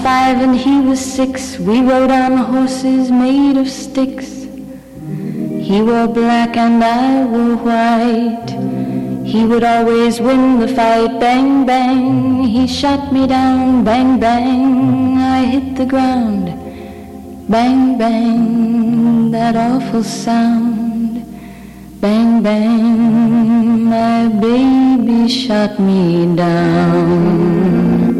5 and he was 6. We rode on horses made of sticks. He wore black and I wore white. He would always win the fight. Bang, bang, he shot me down. Bang, bang, I hit the ground. Bang, bang, that awful sound. Bang, bang, my baby shot me down.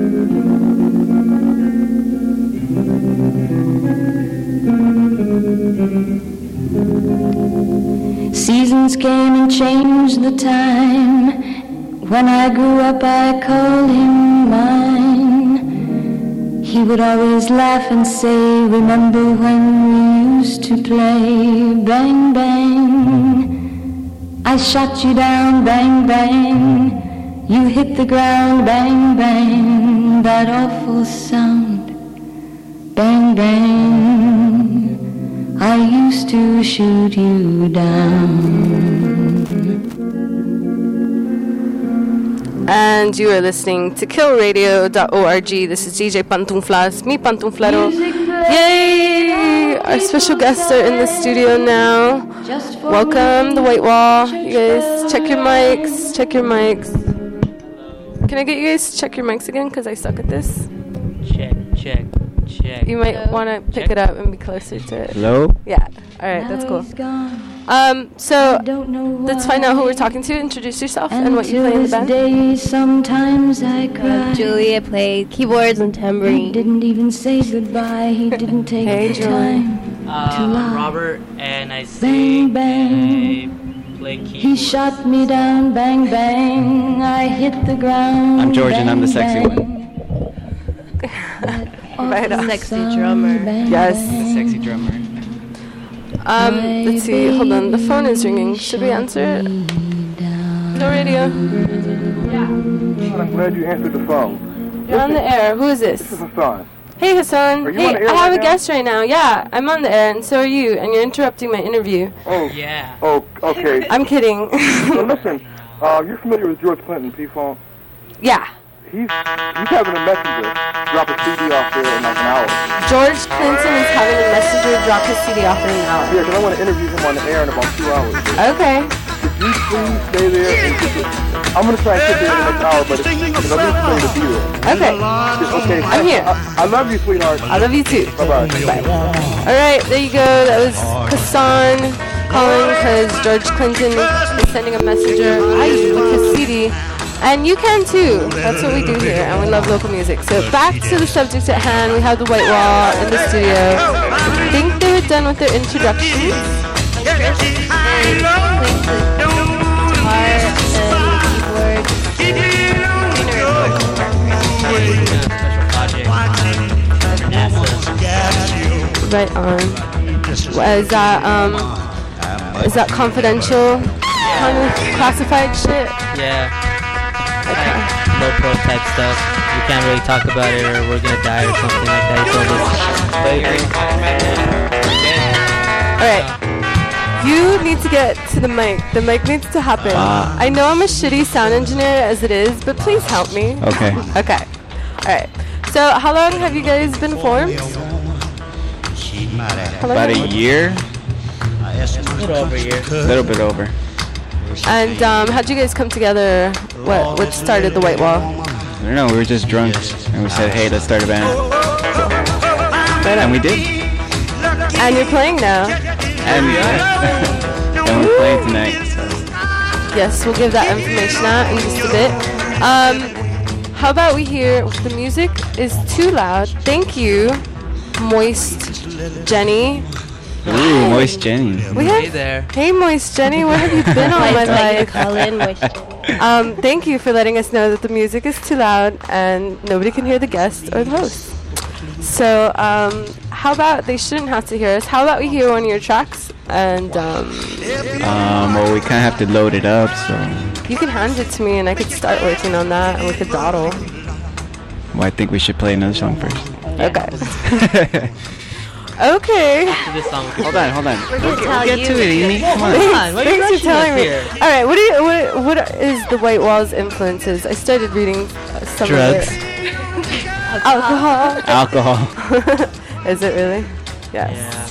Seasons came and changed the time. When I grew up I called him mine. He would always laugh and say, remember when we used to play? Bang, bang, I shot you down. Bang, bang, you hit the ground. Bang, bang, that awful sound. Bang, bang, I used to shoot you down. And you are listening to killradio.org. This is DJ Pantuflas, mi Pantuflero. Yay! Our special guests are in the studio now. Welcome, the White Wall. You guys, check your mics. Check your mics. Can I get you guys to check your mics again? Because I suck at this. Check. You might want to pick it up and be closer to it. Hello? Yeah. All right, that's cool. So let's find out who we're talking to. Introduce yourself and what you play in the band. Sometimes I cry. Julie, I play keyboards and tambourine. He didn't even say goodbye. He didn't take the time to lie. Robert, and I sing. Bang, bang. I play keyboards. He shot me down. Bang, bang. I hit the ground. I'm George, and I'm the bang, sexy bang. one. Right on. Sexy drummer. Yes. The sexy drummer. Let's see. Hold on. The phone is ringing. Should we answer it? No radio. I'm glad you answered the phone. You're on the air. Who is This this? is Hassan. Hey, Hassan. Are you Hey, on the air I have right a now? guest right now. Yeah, I'm on the air, and so are you, and you're interrupting my interview. Oh, Yeah. oh, okay. I'm kidding. So listen, you're familiar with George Clinton, P-Funk? Yeah. He's having a messenger drop a CD off there in like an hour. George Clinton is having a messenger drop his CD off in an hour. Yeah, because I want to interview him on the air in about 2 hours. Okay. Could you please stay there and get the... I'm going to try and get there in the next hour, but I need somebody to be there. Okay. Okay. I'm here. I love you, sweetheart. I love you too. Bye-bye. Bye. All right, there you go. That was Hassan calling because George Clinton is sending a messenger with his CD. And you can too. That's what we do here, and we love local music. So back to the subject at hand. We have the White Wall in the studio. I think they were done with their introductions. Right on. Is that confidential? Kind of classified shit? Yeah. Low pro type stuff. We can't really talk about it, or we're gonna die or something like that. Alright. You need to get to the mic. The mic needs to happen. I know I'm a shitty sound engineer as it is, but please help me. Okay. Okay. Alright. So how long have you guys been formed? About a year? A little over a year. A little bit over. And how'd you guys come together? What started the White Wall? I don't know, we were just drunk, and we said, hey, let's start a band. And we did. And you're playing now. And we're playing tonight. So. Yes, we'll give that information out in just a bit. How about we hear the music is too loud. Thank you, Moist Jenny. Ooh, Moist Jenny. Hey there. Hey, Moist Jenny, where have you been all my life? Call in, Thank you for letting us know that the music is too loud and nobody can hear the guest or the host. So, how about they shouldn't have to hear us? How about we hear one of your tracks? And well, we kind of have to load it up, so. You can hand it to me and I could start working on that and we could dawdle. Well, I think we should play another song first. Okay. Okay. To this song. Hold on. We'll Get to it, Amy. Come on. Thanks for telling me. All right, what is the White Wall's influences? I started reading some Drugs. of it. Alcohol. Alcohol. Is it really? Yes.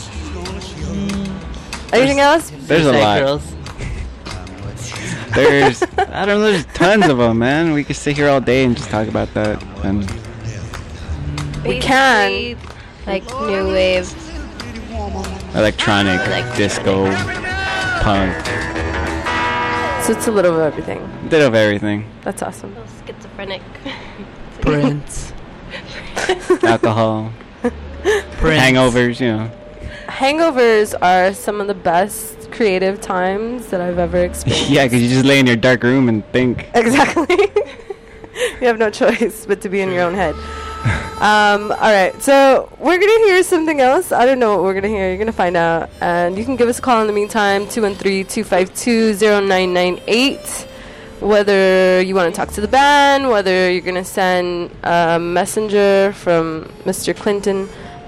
Yeah. Anything else? There's a Sex lot. girls. There's, I don't know, there's tons of them, man. We could sit here all day and just talk about that. And We can. Basically, like new wave. electronic, disco, punk, So it's a little bit of everything. bit of everything. That's awesome. Schizophrenic. Prince. Alcohol, Prince. hangovers, you know. Hangovers are some of the best creative times that I've ever experienced. Yeah, because you just lay in your dark room and think. Exactly. You have no choice but to be in your own head. All right, so we're going to hear something else. I don't know what we're going to hear. You're going to find out. And you can give us a call in the meantime, 213-252-0998. Whether you want to talk to the band, whether you're going to send a messenger from Mr. Clinton,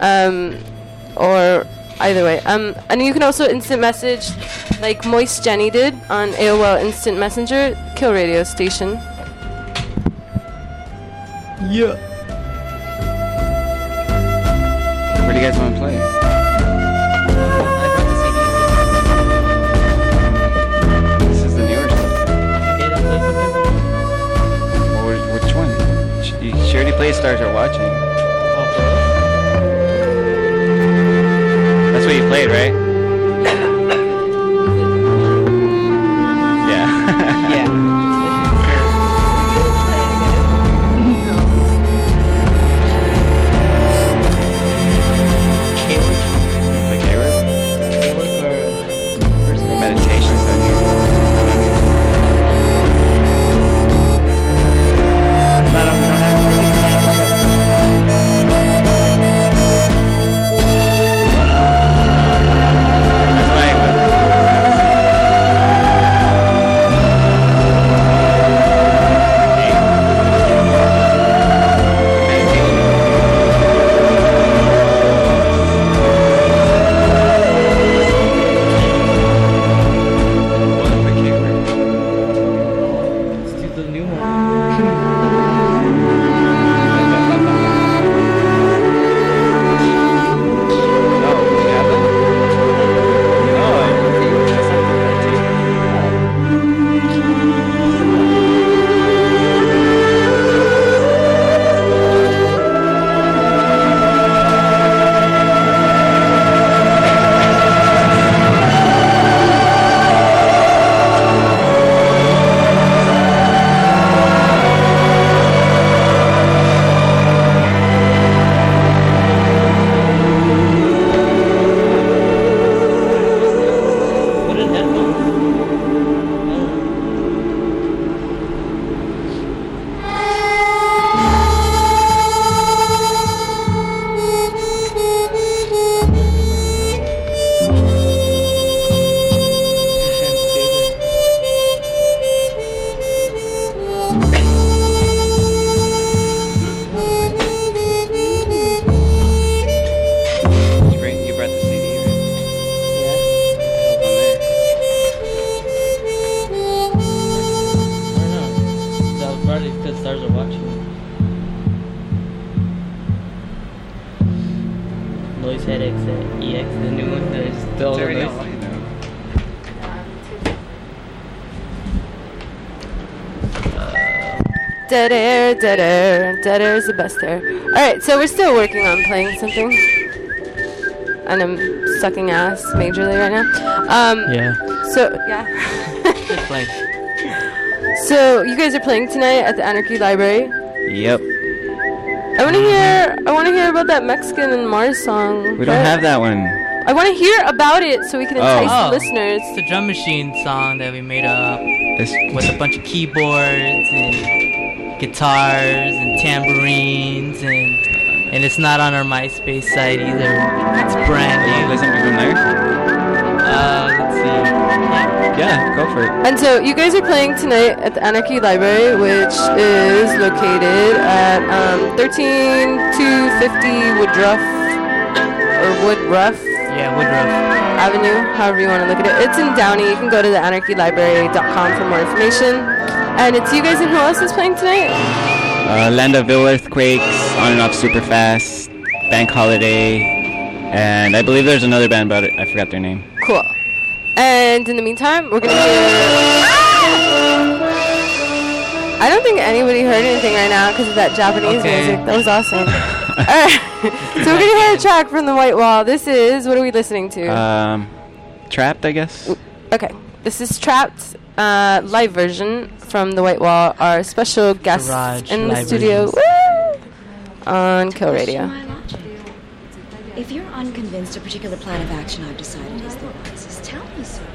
or either way. And you can also instant message like Moist Jenny did on AOL Instant Messenger, Kill Radio Station. Yeah. What do you guys want to play? This is the newer stuff. Which one? She already played Stars Are Watching. That's what you played, right? Yeah. Yeah. Like Arab? Meditation study. That's why Let's do the new one. Put in headphones. You brought the CD, right? That was probably because Stars Are Watching. Noise Head EX, the new one that is still It's already noise. online, though. Dead air, dead air. Dead air is the best air. Alright, so we're still working on playing something. And I'm sucking ass majorly right now. Yeah. So, yeah. Just playing. So, you guys are playing tonight at the Anarchy Library. Yep. I want to hear about that Mexican and Mars song. We don't have that one. I want to hear about it so we can entice Oh. the listeners. It's the drum machine song that we made up This with a bunch of keyboards and guitars and tambourines and it's not on our MySpace site either. It's brand Can you new. listen to them there? Let's see. Yeah, go for it. And so you guys are playing tonight at the Anarchy Library, which is located at 13250 Woodruff Yeah, Woodruff. Avenue, however you want to look at it. It's in Downey. You can go to theanarchylibrary.com for more information. And it's you guys and who else is playing tonight? Land of Ill Earthquakes, On and Off Superfast, Bank Holiday, and I believe there's another band, but I forgot their name. Cool. And in the meantime, we're gonna hear. I don't think anybody heard anything right now because of that Japanese music. That was awesome. Alright. So we're gonna hear a track from the White Wall. This is, what are we listening to? Trapped, I guess. Okay. This is Trapped, live version from the White Wall. Our special guest in the studio on Kill Radio. If you're unconvinced a particular plan of action I've decided is the wisest, tell me so.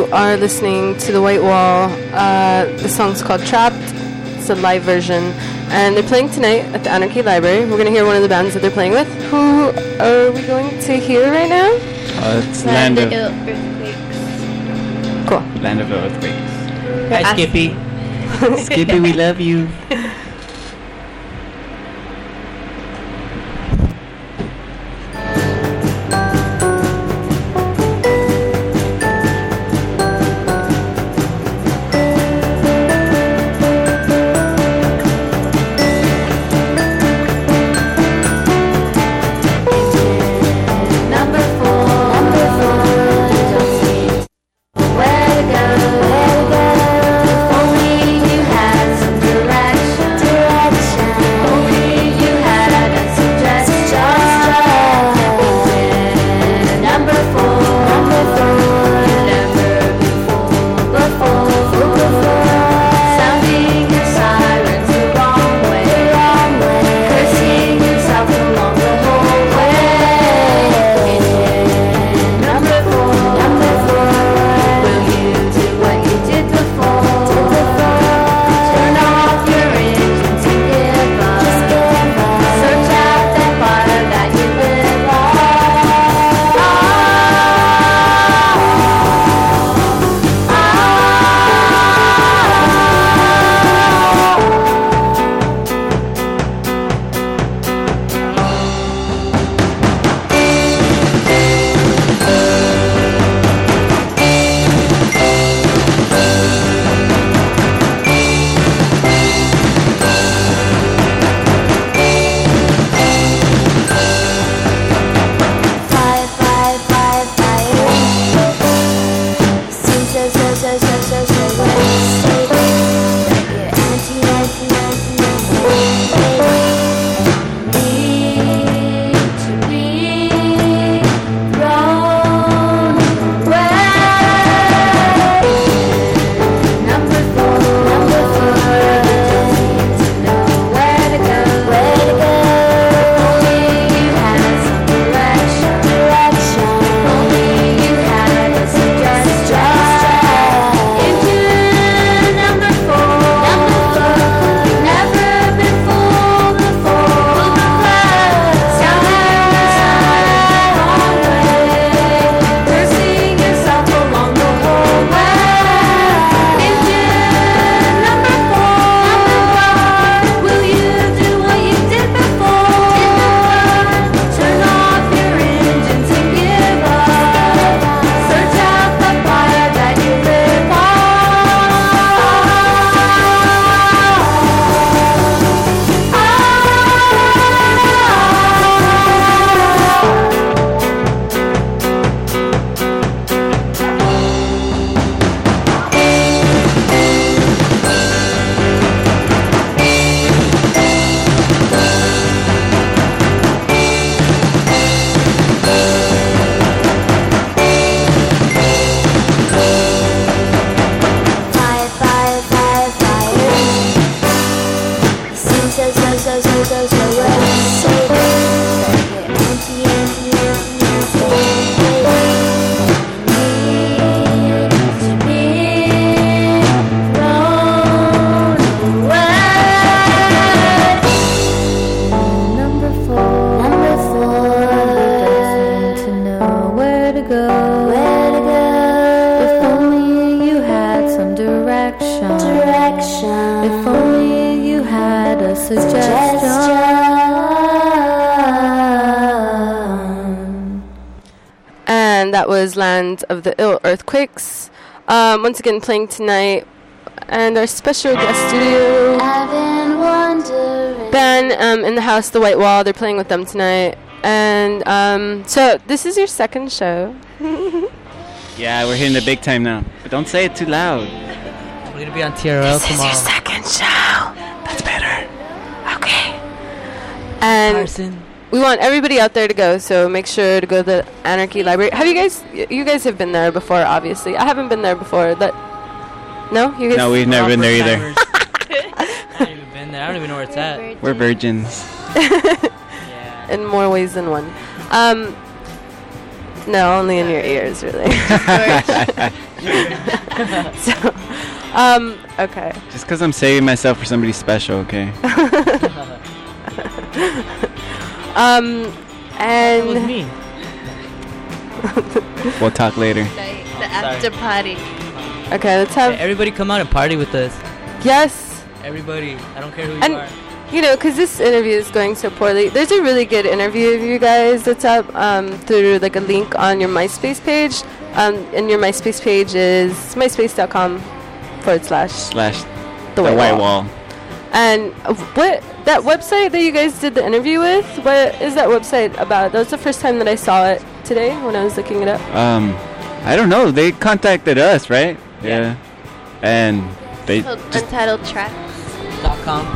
You are listening to The White Wall. The song's called Trapped. It's a live version. And they're playing tonight at the Anarchy Library. We're going to hear one of the bands that they're playing with. Who are we going to hear right now? It's Land of Earthquakes. Cool. Land of Earthquakes. Hi, Skippy. Skippy, we love you. And that was Land of the Ill Earthquakes. Once again playing tonight. And our special guest studio band in the house, The White Wall. They're playing with them tonight. And so this is your second show. Yeah, we're hitting the big time now. But don't say it too loud. We're going to be on TRL tomorrow. This is your second show. That's better. Okay. And Carson. we want everybody out there to go, so make sure to go to the Anarchy Library. Have you guys have been there before, obviously. I haven't been there before. No? You guys? No, we've never been there either. I haven't even been there. I don't even know where it's at. We're virgins. Yeah. In more ways than one. No, only in your ears, really. So, okay. Just because I'm saving myself for somebody special, okay? That was And me. We'll talk later. The after party. okay, let's Hey, have everybody come out and party with us. yes. Everybody. I don't care who you And are. you know, because this interview is going so poorly, there's a really good interview of you guys that's up through like a link on your MySpace page. And your MySpace page is myspace.com/. Slash The the White white Wall. wall. And what that website that you guys did the interview with? What is that website about? That was the first time that I saw it today when I was looking it up. I don't know. They contacted us, right? Yeah. And they Called just Untitled Tracks. .com.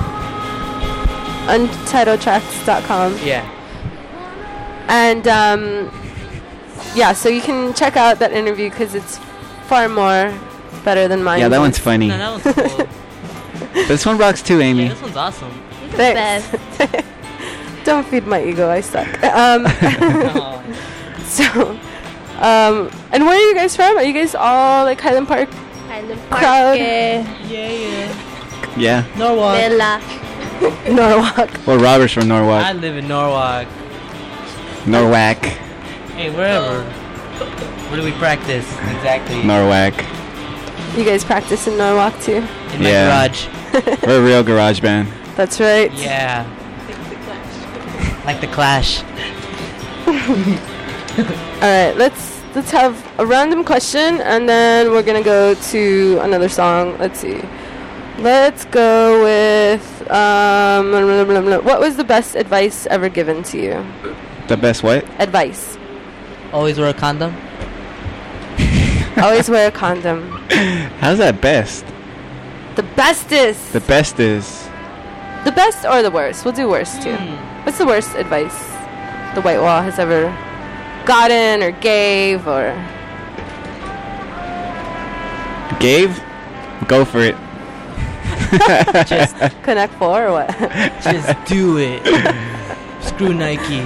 UntitledTracks.com. Yeah. And yeah, so you can check out that interview because it's far more better than mine. yeah, that was. one's funny. No, that one's cool. This one rocks too, Yeah, Amy. this one's awesome. You're the Thanks. best. Don't feed my ego. I suck. Oh. So, and where are you guys from? Are you guys all like Highland Park? Highland Crowd. Park. Yeah. Yeah. Norwalk. Villa. Norwalk. Well, Robert's from I Norwalk. live in Norwalk. Norwalk. Hey, wherever. Where do we practice? Exactly. Norwalk. You guys practice in Norwalk too? In my Yeah. garage. We're a real garage band. That's right. Yeah. Like the Clash. All right, let's have a random question, and then we're gonna go to another song. Let's see. Let's go with what was the best advice ever given to you? The best what? Advice. Always wear a condom. Always wear a condom. How's that best? The bestest. The best is The best or the worst? We'll do worst too. What's the worst advice the White Wall has ever gotten or gave or? gave. Go for it. Just, Connect Four or what? just do it. Screw Nike.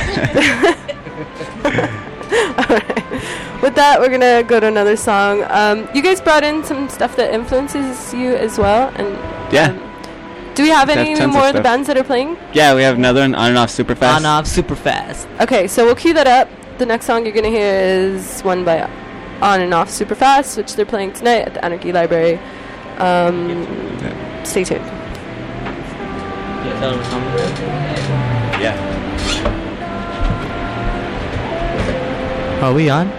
With that, we're gonna go to another song. You guys brought in some stuff that influences you as well, and Yeah. do we have Have any tons of more of the stuff. bands that are playing? Yeah, we have another one, On and Off Super Fast. On off super fast. Okay, so we'll cue that up. The next song you're gonna hear is one by On and Off Super Fast, which they're playing tonight at the Anarchy Library. Stay tuned. Yeah. Are we on?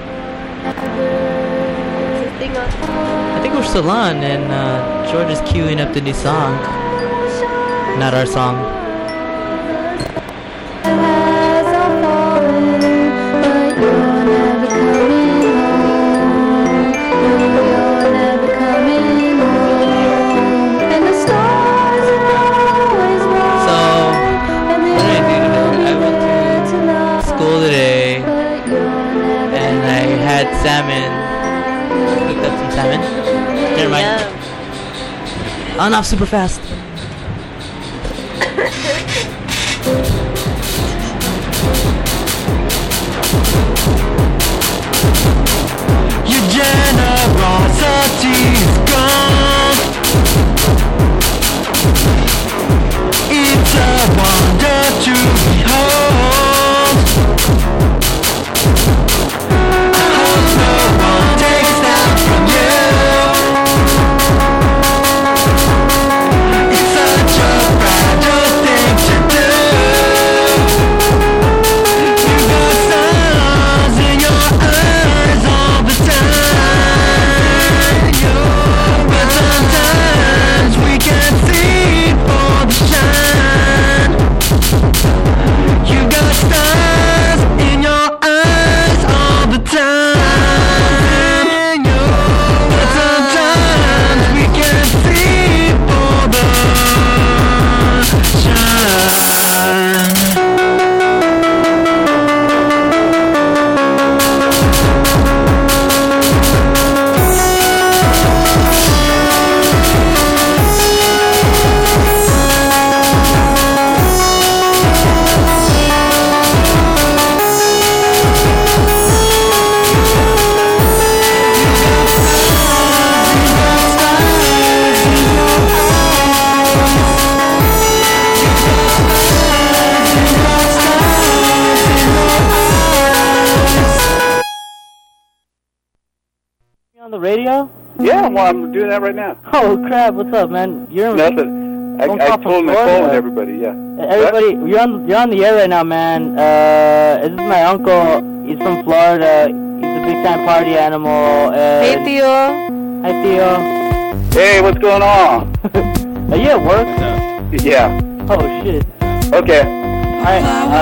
Thing on. I think we're still on, and George is queuing up the new song. Not our song. So, what did I do today? I went to school today, and I had salmon. Cooked up some salmon. Never mind. On off super fast. Your generosity's gone. It's a wonder to behold. I hope no one takes that from you. It's such a fragile thing to do. You got stars in your eyes all the time. But the radio? Yeah, well, I'm doing that right now. Oh crap! What's up, man? You're Nothing. I told Nicole and everybody. Yeah. Everybody, you're on the air right now, man. This is my uncle. He's from Florida. He's a big time party animal. Hey, Theo. Hi, Theo. Hey, what's going on? Are you at work? Yeah. Oh shit. Okay. Alright.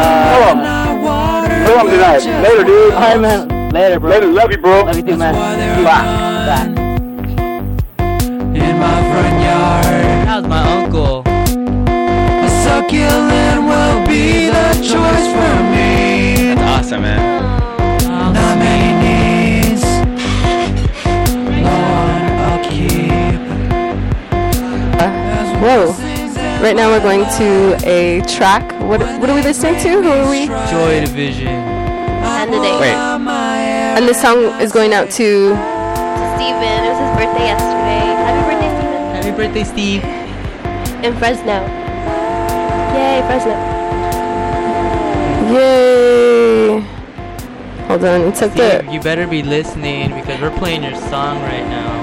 Hold on tonight. Later, dude. Alright, man. Later, bro. Later. Love you, bro. Love you too, man. Bye. In my front yard, How's my uncle? a succulent will be the choice for me. That's awesome, man. Not many needs, low on upkeep. Whoa. Right now we're going to a track. What are we listening to? Who are we? Joy Division. Candidate. Wait. And this song is going out to... Steven. It was his birthday yesterday. Happy birthday, Steven. Happy birthday, Steve. In Fresno. Yay, Fresno. Yay! Hold on, it's at the... Steve, you better be listening because we're playing your song right now.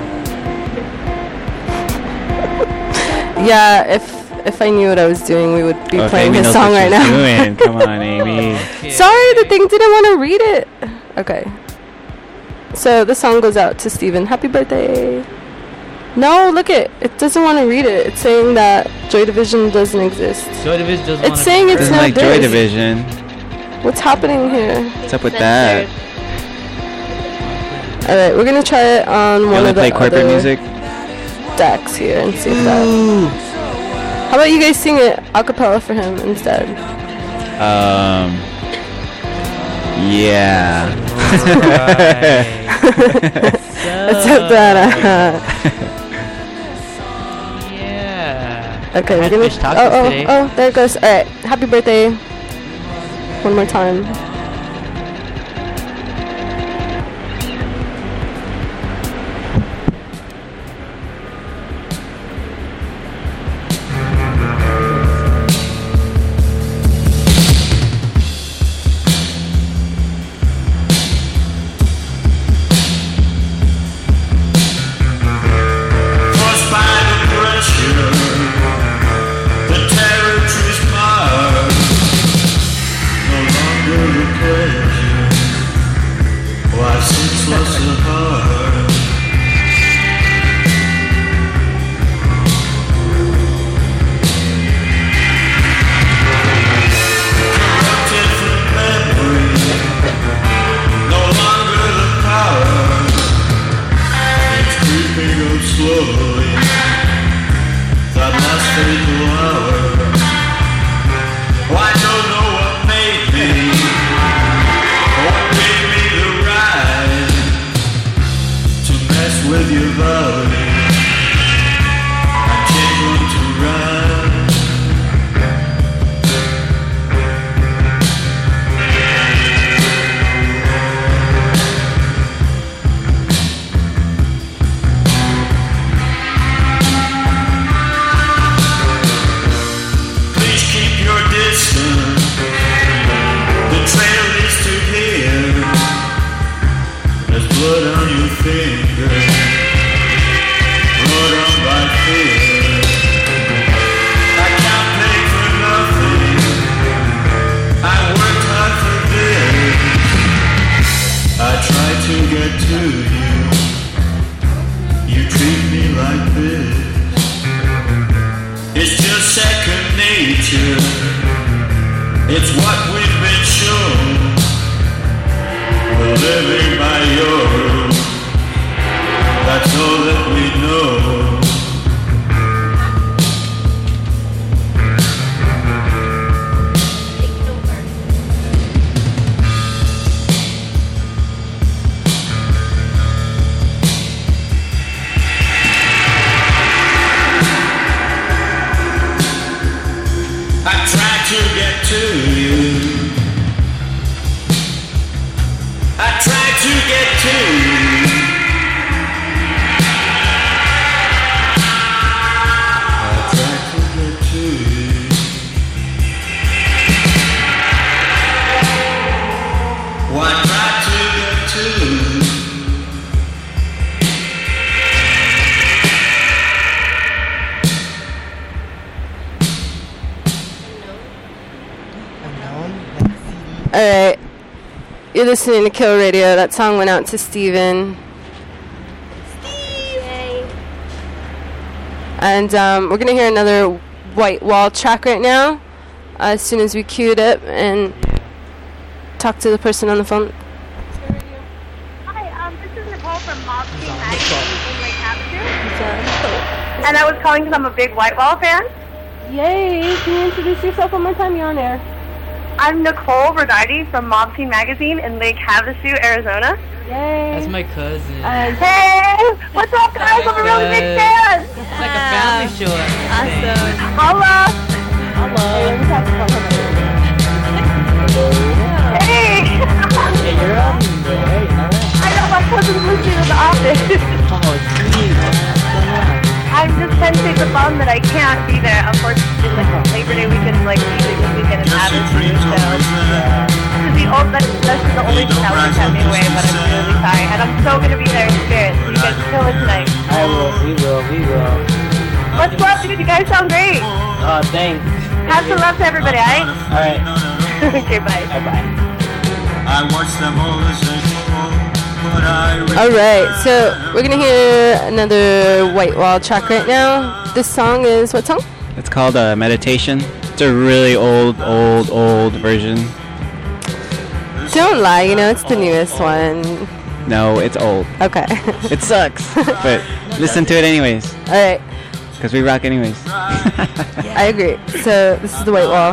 Yeah, if I knew what I was doing, we would be Oh, playing Amy his knows song what right she's now. doing. Come on, Amy. Sorry, the thing didn't want to read it. Okay. So the song goes out to Steven. Happy birthday. No, look it. It doesn't want to read it. It's saying that Joy Division doesn't exist. Joy Division doesn't It's saying it's Doesn't not like this. Joy Division. What's happening here? What's up with that? Alright, we're gonna try it on You one only of the play corporate other music? decks here and see if that... How about you guys sing it a cappella for him instead? Yeah. Except that, Yeah. Okay, I we're had gonna... fish tacos today. Oh, there it goes. Alright, happy birthday. One more time. Alright. You're listening to Kill Radio. That song went out to Steven. Yay. And we're going to hear another White Wall track right now. As soon as we cue it up and talk to the person on the phone. Hi, this is Nicole from Mob King Magazine in Lake Havasu. And I was calling because I'm a big White Wall fan. Yay! Can you introduce yourself one more time? You're on air. I'm Nicole Bernardi from Mob Teen Magazine in Lake Havasu, Arizona. Yay! That's my cousin. Hey! What's up, guys? I'm a really big fan! It's like a family show. Awesome. Holla! Hey! Hey, you're on there, you know that? I know my cousin's listening in the office. Oh, sweet. What's going on? I'm just sensing the bum that I can't be there. Unfortunately, like Labor Day weekend is like music weekend in Havasu, so that's the only thing that would kept me away. But I'm really sorry, and I'm so gonna be there in spirit. So you guys kill it tonight. We will. Much love, dude. You guys sound great. Oh, thanks. Have some love to everybody, alright? Alright. Okay, bye. Bye-bye. I watched them all the same, but I Alright, so we're going to hear another White Wall track right now. This song is, what song? It's called Meditation. It's a really old version. Don't lie, you know, it's the newest one. No, it's old. Okay. It sucks, but listen to it anyways. Alright. Because we rock anyways. I agree. So, this is the White Wall.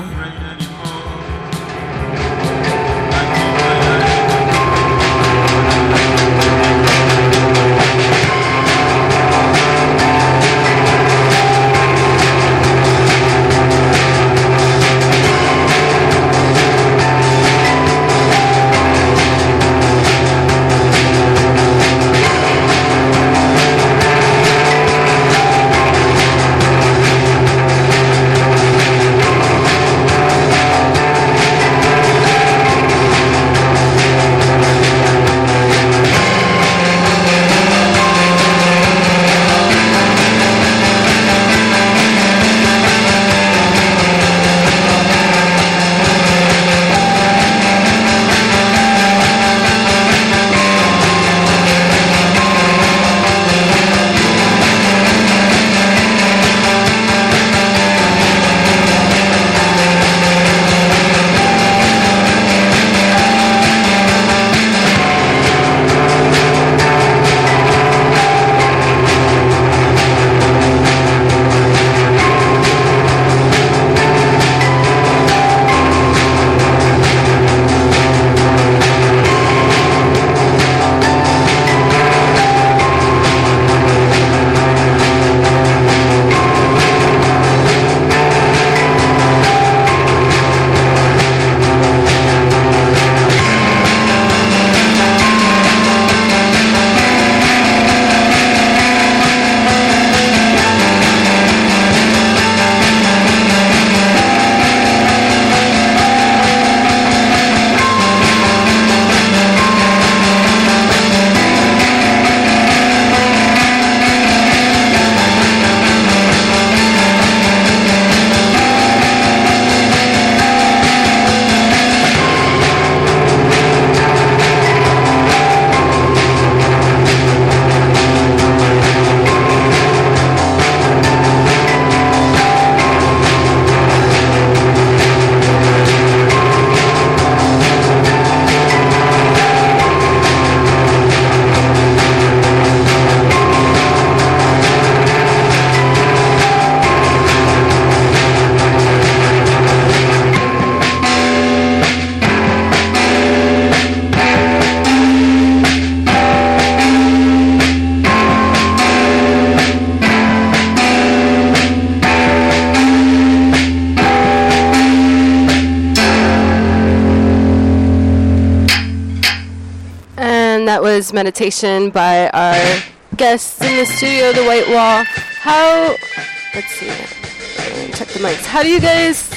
That was Meditation by our guests in the studio, The White Wall. Let's see, check the mics. How do you guys,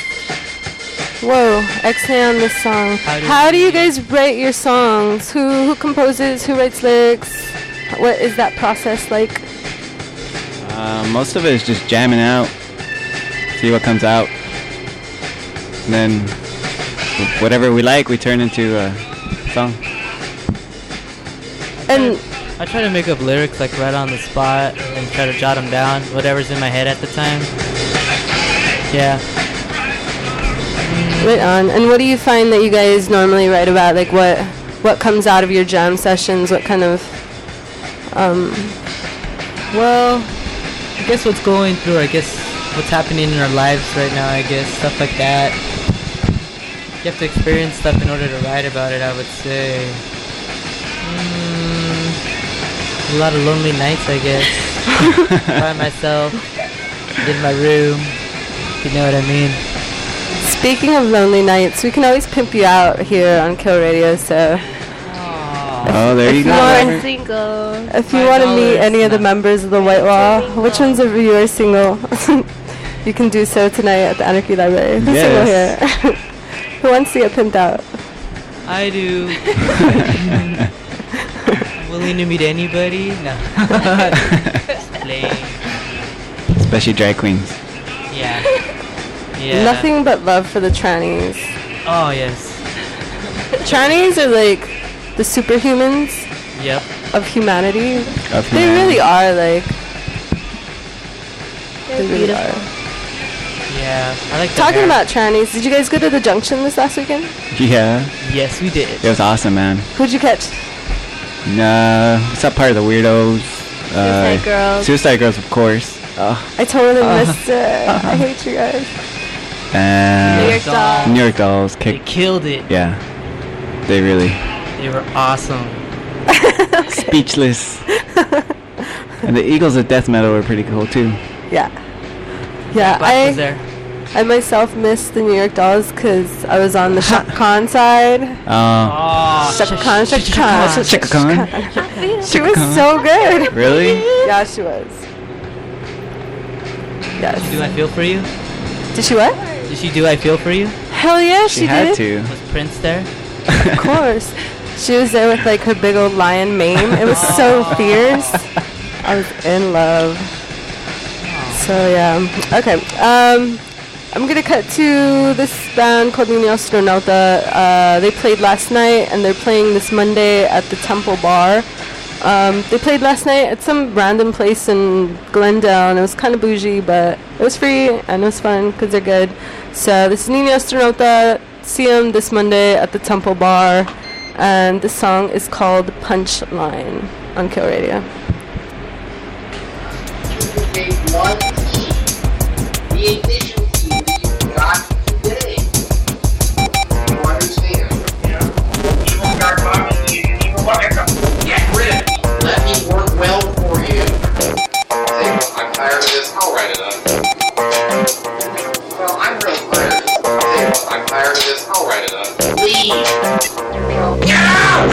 X-Nay on this song. How do you guys write your songs? Who composes, who writes lyrics? What is that process like? Most of it is just jamming out, see what comes out, and then whatever we like, we turn into a song. And I try to make up lyrics like right on the spot and try to jot them down, whatever's in my head at the time. Yeah. Right on. And what do you find that you guys normally write about? Like what comes out of your jam sessions? What kind of Well, I guess what's going through, what's happening in our lives right now, stuff like that. You have to experience stuff in order to write about it, I would say. A lot of lonely nights, I guess. By myself, in my room, if you know what I mean. Speaking of lonely nights, we can always pimp you out here on Kill Radio, so... Oh, there you go. I'm single. If you want to meet any of the members of the White Wall, which ones of you are single? You can do so tonight at the Anarchy Library. Who's single here? Who wants to get pimped out? I do. Willing to meet anybody? No. Just playing. Especially drag queens. Yeah. Nothing but love for the trannies. Oh, yes. Trannies are like the superhumans of humanity. They really are like... They're beautiful. Yeah, I like Talking about trannies, did you guys go to the Junction this last weekend? Yeah. Yes, we did. It was awesome, man. Who'd you catch? What's up, part of the weirdos? Suicide Girls. Suicide Girls, of course. I totally missed it. I hate you guys. And New York Dolls. New York Dolls They killed it. Yeah. They really. They were awesome. Speechless. And the Eagles of Death Metal were pretty cool too. Yeah, Black was there. I myself missed the New York Dolls because I was on the Shaka Khan side. Shaka Khan. She was so good. Really? Yeah, she was. Yes. Do I Feel For You? Did she what? Did she do I Feel For You? Hell yeah, she had did. to. Was Prince there? Of course. She was there with like her big old lion mane. It was so fierce. I was in love. So yeah. Okay. I'm gonna cut to this band called Niño Astronauta. They played last night and they're playing this Monday at the Temple Bar. They played last night at some random place in Glendale and it was kind of bougie, but it was free and it was fun because they're good. So this is Niño Astronauta. See them this Monday at the Temple Bar. And the song is called Punchline on Kill Radio. The efficiency we've got today. You understand? Yeah. People start talking to you, people want to get rid of me. Let me work well for you. I'm tired of this, I'll write it up. Well, I'm really tired of this. I'm tired of this, I'll write it up. Leave. Get out!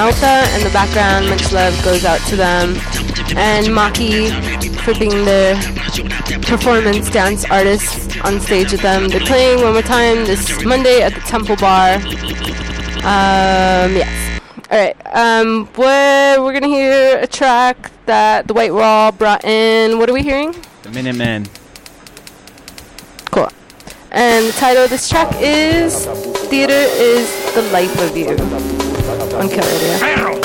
Minolta in the background. Much love goes out to them. And Maki for being the performance dance artist on stage with them. They're playing one more time this Monday at the Temple Bar. Yes. Alright, we're gonna hear a track that the White Wall brought in. What are we hearing? The Minutemen. Cool. And the title of this track is Theater is the Life of You on Kill Radio.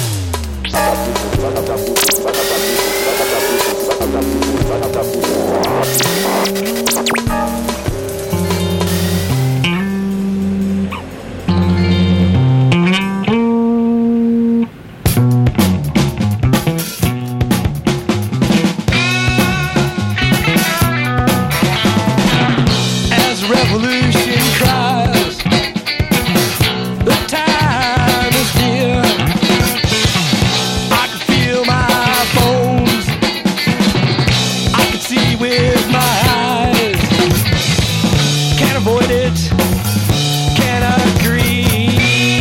Revolution cries, the time is near. I can feel my bones, I can see with my eyes. Can't avoid it, can't agree.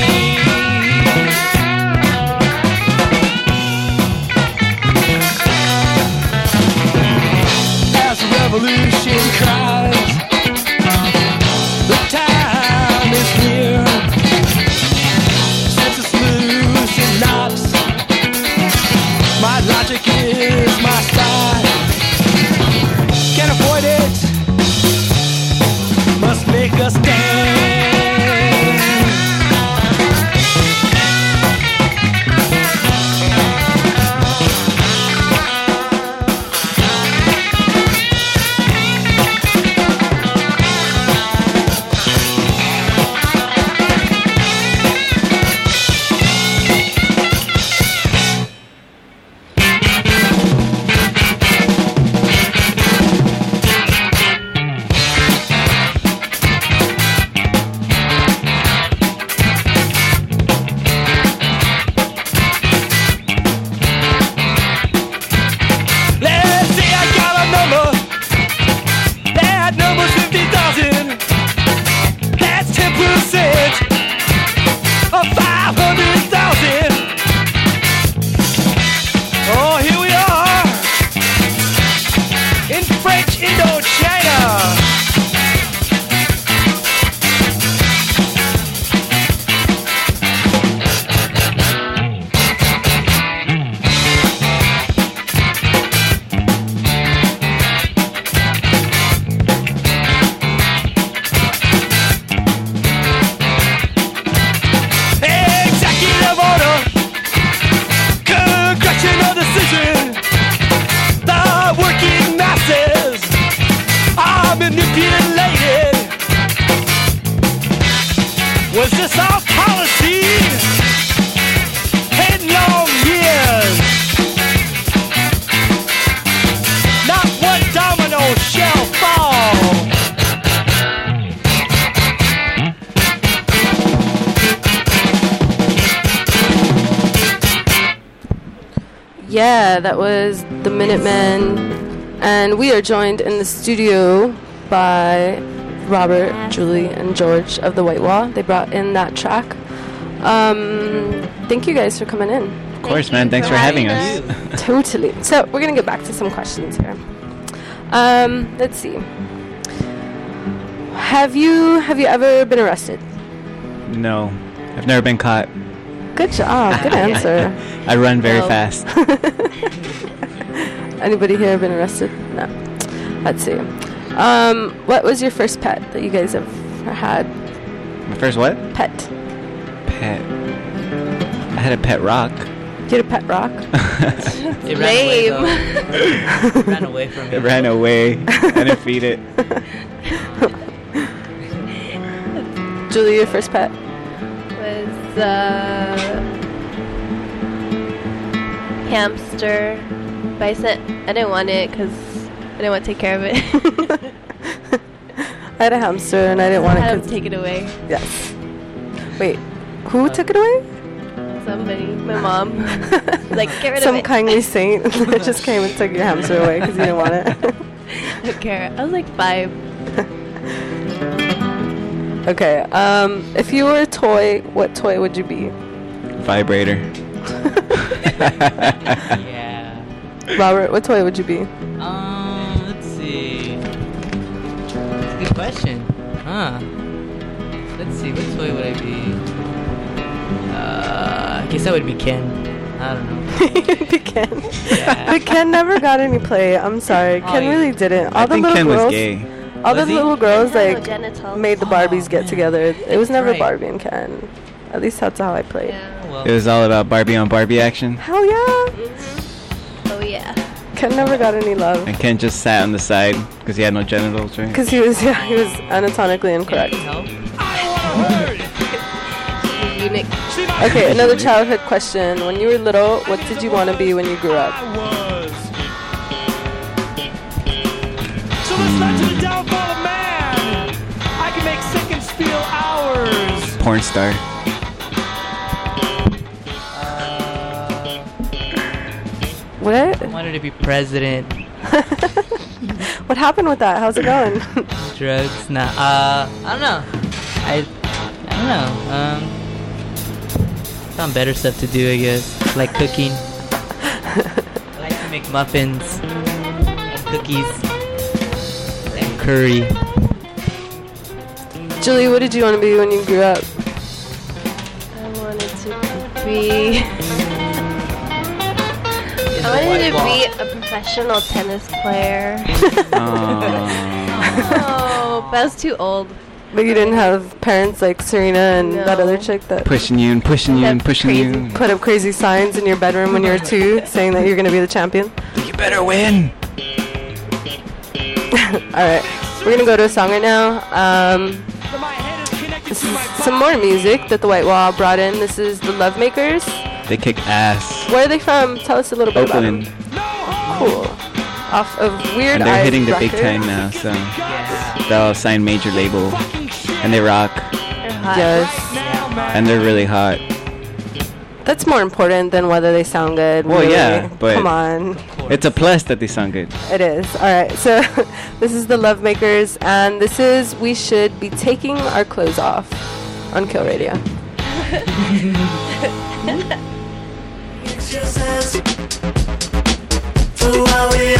As the revolution cries, time is here. Senses loose in knots. My logic is my style. Can't avoid it. Must make us dance. Was this our policy? 10 long years. Not one domino shall fall. Yeah, that was the Minutemen. And we are joined in the studio by Robert, Julie, and George of the White Wall. They brought in that track. Thank you guys for coming in. Of course, man. Thanks for having us. Totally. So we're going to get back to some questions here. Let's see. Have you ever been arrested? No. I've never been caught. Good job. Good answer. I run very fast. Anybody here been arrested? No. Let's see. What was your first pet that you guys have had? My first what? Pet. Pet. I had a pet rock. You had a pet rock? It ran away from me. It ran away. I didn't feed it. Julie, your first pet? Was hamster. But I didn't want it because I didn't want to take care of it. I had a hamster and I didn't want I had it. to take it away. Yes. Wait, who took it away? Somebody, my mom. Like, get rid of it. Some kindly saint that just came and took your hamster away because you didn't want it. I don't care. I was like 5. Okay. If you were a toy, what toy would you be? vibrator. Yeah. Robert, what toy would you be? Let's see. That's a good question. Huh. Let's see, what toy would I be? I guess that would be Ken. I don't know. Be Ken. Yeah. But Ken never got any play. I'm sorry. Ken yeah. really didn't. All I the think little Ken girls, was gay. all the Was he? little girls like genitals. made the Barbies get together. It was never right. Barbie and Ken. At least that's how I played. Yeah. Well, It was all about Barbie on Barbie action. Hell yeah. Oh yeah. Ken never got any love. And Ken just sat on the side because he had no genitals, right? Because he was anatomically incorrect. Unique. Okay, another childhood question. When you were little, what did you want to be when you grew up? So this led to the downfall of man. I can make seconds feel hours. Porn star. What? I wanted to be president. What happened with that? How's it going? Drugs, nah. I don't know. I don't know. Found better stuff to do, I guess. Like cooking. I like to make muffins and cookies and curry. Julie, what did you want to be when you grew up? I wanted to be. I wanted to be a professional tennis player. Oh, but I was too old. But you didn't have parents like Serena and that No. other chick that Pushing you and pushing you and pushing you. put up crazy signs in your bedroom when you were 2 saying that you're going to be the champion? You better win. Alright, we're going to go to a song right now. This is some more music that the White Wall brought in. This is the Lovemakers. They kick ass. Where are they from? Tell us a little bit Oakland. about them. Cool. Off of Weird And they're Eyes hitting the Records. big time now, so they'll sign major label. And they rock. Yes. And they're really hot. That's more important than whether they sound good. Well, really. yeah, but Come on. it's a plus that they sound good. It is. Alright, so this is the Lovemakers, and this is We Should Be Taking Our Clothes Off on Kill Radio. For while we